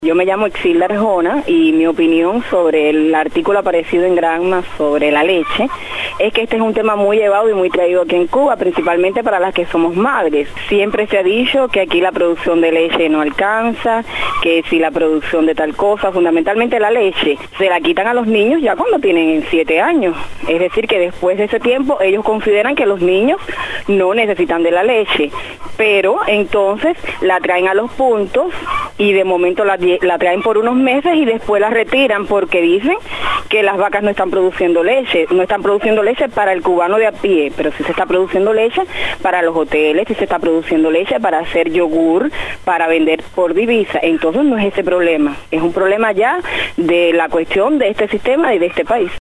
Yo me llamo Exilda Arjona y mi opinión sobre el artículo aparecido en Granma sobre la leche es que este es un tema muy llevado y muy traído aquí en Cuba, principalmente para las que somos madres. Siempre se ha dicho que aquí la producción de leche no alcanza, que si la producción de tal cosa, fundamentalmente la leche, se la quitan a los niños ya cuando tienen 7 años. Es decir, que después de ese tiempo ellos consideran que los niños no necesitan de la leche, pero entonces la traen a los puntos y de momento la traen por unos meses y después la retiran porque dicen que las vacas no están produciendo leche para el cubano de a pie, pero sí se está produciendo leche para los hoteles, sí se está produciendo leche para hacer yogur, para vender por divisa. Entonces no es ese problema, es un problema ya de la cuestión de este sistema y de este país.